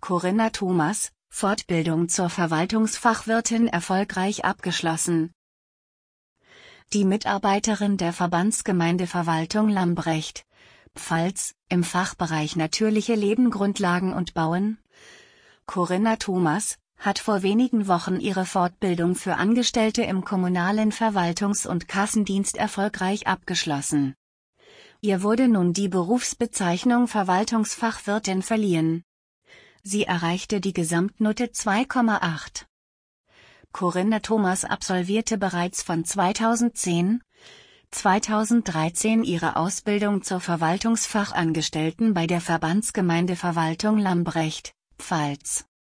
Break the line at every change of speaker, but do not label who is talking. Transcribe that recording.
Corinna Thomas, Fortbildung zur Verwaltungsfachwirtin erfolgreich abgeschlossen. Die Mitarbeiterin der Verbandsgemeinde Verwaltung Lambrecht, Pfalz, im Fachbereich Natürliche Leben Grundlagen und Bauen, Corinna Thomas, hat vor wenigen Wochen ihre Fortbildung für Angestellte im kommunalen Verwaltungs- und Kassendienst erfolgreich abgeschlossen. Ihr wurde nun die Berufsbezeichnung Verwaltungsfachwirtin verliehen. Sie erreichte die Gesamtnote 2,8. Corinna Thomas absolvierte bereits von 2010/2013 ihre Ausbildung zur Verwaltungsfachangestellten bei der Verbandsgemeinde Verwaltung Lambrecht, Pfalz.